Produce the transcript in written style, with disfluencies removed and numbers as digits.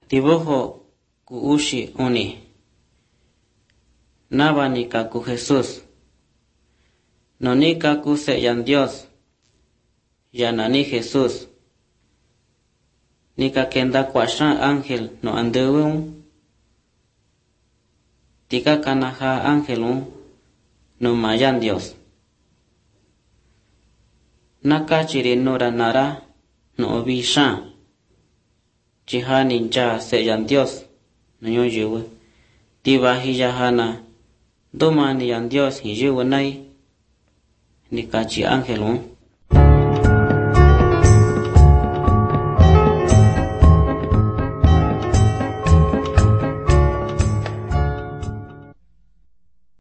Dibujo ku ushi uni. Naba ni kaku Jesús. No ni kaku seyan Dios. Ya nani Jesús. Ni kakenda kwashan ángel no andewun. Tika kanaha ángelun no mayan Dios. Naka chiri nura nara no obishan. Chiha ninja seyan Dios no yuwe. Tiba hijahana doma ni yan Dios hiyuwe nai. Ni kachi ángelun.